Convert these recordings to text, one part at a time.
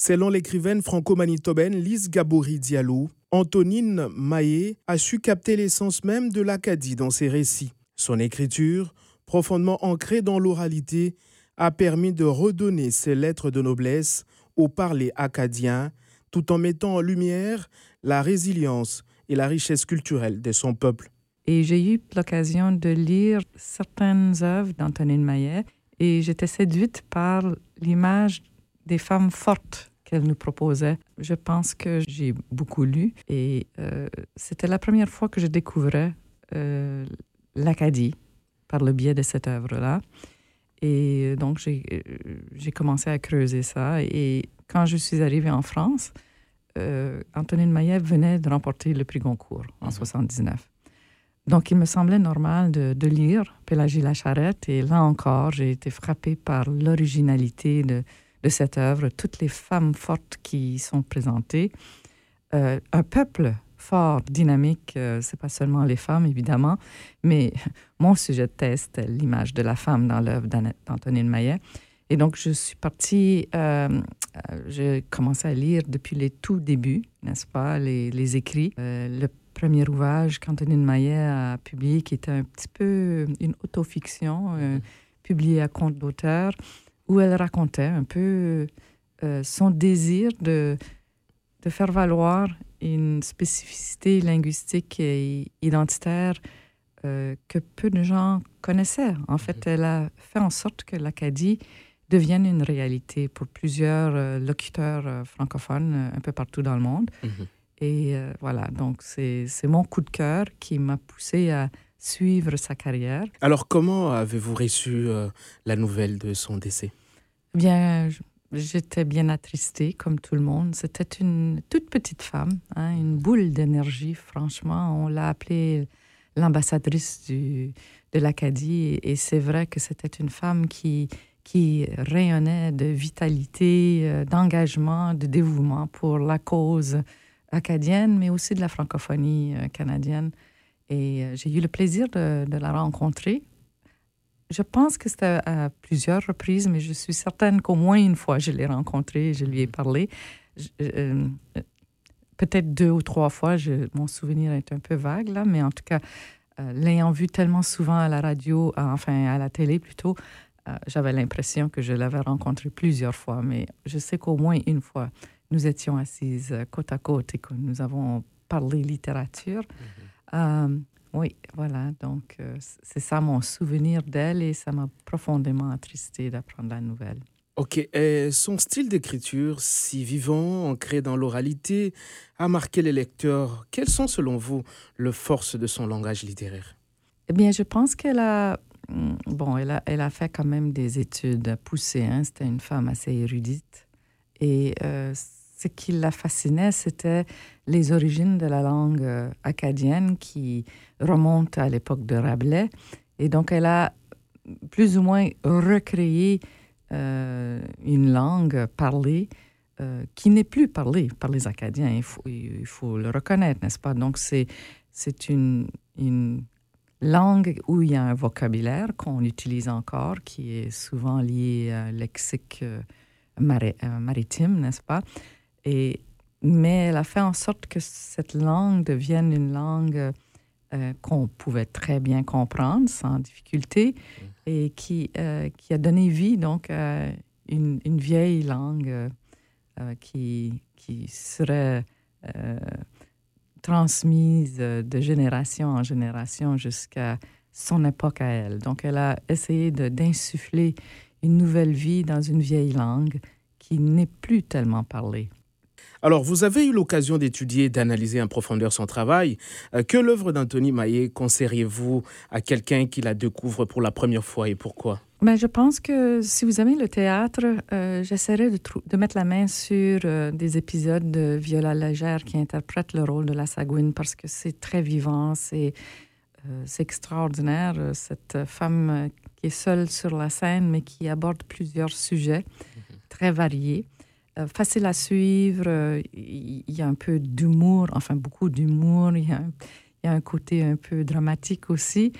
Selon l'écrivaine franco-manitobaine Lise Gabory Diallo, Antonine Mahé a su capter l'essence même de l'Acadie dans ses récits. Son écriture, profondément ancrée dans l'oralité, a permis de redonner ses lettres de noblesse au parler acadien, tout en mettant en lumière la résilience et la richesse culturelle de son peuple. Et j'ai eu l'occasion de lire certaines œuvres d'Antonine Mahé et j'étais séduite par l'image des femmes fortes qu'elle nous proposait. Je pense que j'ai beaucoup lu et c'était la première fois que je découvrais l'Acadie par le biais de cette œuvre-là. Et donc, j'ai commencé à creuser ça. Et quand je suis arrivée en France, Antonine Mahé venait de remporter le prix Goncourt en 1979. Donc, il me semblait normal de lire Pélagie Lacharette. Et là encore, j'ai été frappée par l'originalité de cette œuvre, toutes les femmes fortes qui sont présentées. Un peuple fort, dynamique, c'est pas seulement les femmes, évidemment, mais mon sujet de thèse, c'était l'image de la femme dans l'œuvre d'Antonine Mahé. Et donc, je suis partie, j'ai commencé à lire depuis les tout débuts, n'est-ce pas, les écrits. Le premier ouvrage qu'Antonine Mahé a publié, qui était un petit peu une autofiction, publiée à compte d'auteur, où elle racontait un peu son désir de faire valoir une spécificité linguistique et identitaire que peu de gens connaissaient. En fait, elle a fait en sorte que l'Acadie devienne une réalité pour plusieurs locuteurs francophones un peu partout dans le monde. Et voilà, donc c'est mon coup de cœur qui m'a poussée à suivre sa carrière. Alors, comment avez-vous reçu la nouvelle de son décès? Bien, j'étais bien attristée, comme tout le monde. C'était une toute petite femme, une boule d'énergie, franchement. On l'a appelée l'ambassadrice de l'Acadie. Et c'est vrai que c'était une femme qui rayonnait de vitalité, d'engagement, de dévouement pour la cause acadienne, mais aussi de la francophonie canadienne. Et j'ai eu le plaisir de la rencontrer. Je pense que c'était à plusieurs reprises, mais je suis certaine qu'au moins une fois, je l'ai rencontrée, je lui ai parlé. Peut-être 2 ou 3 fois, mon souvenir est un peu vague, là, mais en tout cas, l'ayant vue tellement souvent à la radio, enfin à la télé plutôt, j'avais l'impression que je l'avais rencontrée plusieurs fois, mais je sais qu'au moins une fois, nous étions assises côte à côte et que nous avons parlé littérature. Oui, voilà, donc c'est ça mon souvenir d'elle et ça m'a profondément attristée d'apprendre la nouvelle. Ok, et son style d'écriture, si vivant, ancré dans l'oralité, a marqué les lecteurs. Quelles sont selon vous les forces de son langage littéraire? Eh bien, je pense qu'elle a, elle a fait quand même des études poussées, hein. C'était une femme assez érudite et ce qui la fascinait, c'était les origines de la langue acadienne qui remontent à l'époque de Rabelais. Et donc, elle a plus ou moins recréé une langue parlée qui n'est plus parlée par les Acadiens. Il faut le reconnaître, n'est-ce pas? Donc, c'est une langue où il y a un vocabulaire qu'on utilise encore, qui est souvent lié à lexique maritime, n'est-ce pas? Mais elle a fait en sorte que cette langue devienne une langue qu'on pouvait très bien comprendre sans difficulté et qui a donné vie donc à une vieille langue qui serait transmise de génération en génération jusqu'à son époque à elle. Donc, elle a essayé d'insuffler une nouvelle vie dans une vieille langue qui n'est plus tellement parlée. Alors, vous avez eu l'occasion d'étudier et d'analyser en profondeur son travail. Que l'œuvre d'Antonine Mahé conseilleriez-vous à quelqu'un qui la découvre pour la première fois et pourquoi? Ben, je pense que si vous aimez le théâtre, j'essaierai de mettre la main sur des épisodes de Viola Légère qui interprète le rôle de la Sagouine parce que c'est très vivant, c'est extraordinaire. Cette femme qui est seule sur la scène mais qui aborde plusieurs sujets très variés. Facile à suivre, il y a un peu d'humour, enfin beaucoup d'humour, il y a un côté un peu dramatique aussi.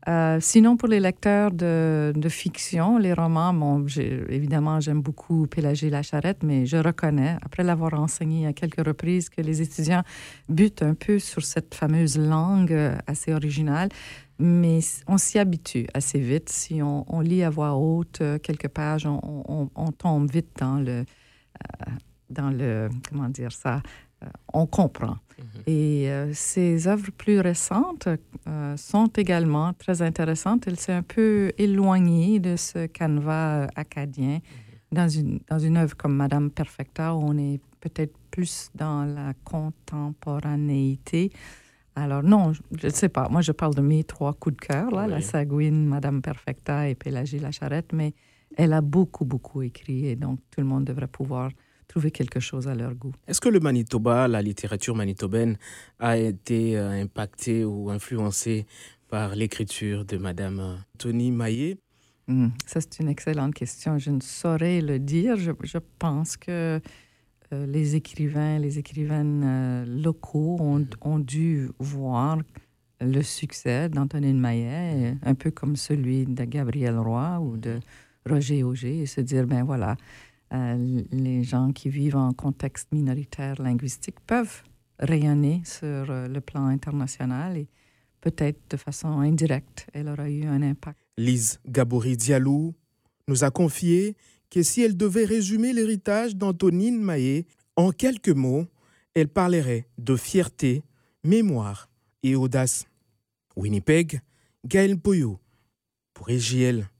Sinon, pour les lecteurs de fiction, les romans, bon, évidemment, j'aime beaucoup Pélagie Lacharette, mais je reconnais, après l'avoir enseigné à quelques reprises, que les étudiants butent un peu sur cette fameuse langue assez originale, mais on s'y habitue assez vite. Si on lit à voix haute quelques pages, on tombe vite dans le, comment dire ça, on comprend. Et ces œuvres plus récentes sont également très intéressantes. Elle s'est un peu éloignée de ce canevas acadien. Dans une œuvre comme Madame Perfecta, où on est peut-être plus dans la contemporanéité. Alors non, je ne sais pas. Moi, je parle de mes 3 coups de cœur, là, La Sagouine, Madame Perfecta et Pélagie Lacharette, mais elle a beaucoup, beaucoup écrit et donc tout le monde devrait pouvoir trouver quelque chose à leur goût. Est-ce que le Manitoba, la littérature manitobaine, a été impactée ou influencée par l'écriture de Madame Toni Maillet? Ça, c'est une excellente question. Je ne saurais le dire. Je pense que les écrivains, les écrivaines locaux ont dû voir le succès d'Antonine Maillet, un peu comme celui de Gabriel Roy ou de Roger Auger, et se dire, ben voilà, les gens qui vivent en contexte minoritaire linguistique peuvent rayonner sur le plan international et peut-être de façon indirecte, elle aura eu un impact. Lise Gabory-Diallo nous a confié que si elle devait résumer l'héritage d'Antonine Maillet en quelques mots, elle parlerait de fierté, mémoire et audace. Winnipeg, Gaël Poyo pour EJL.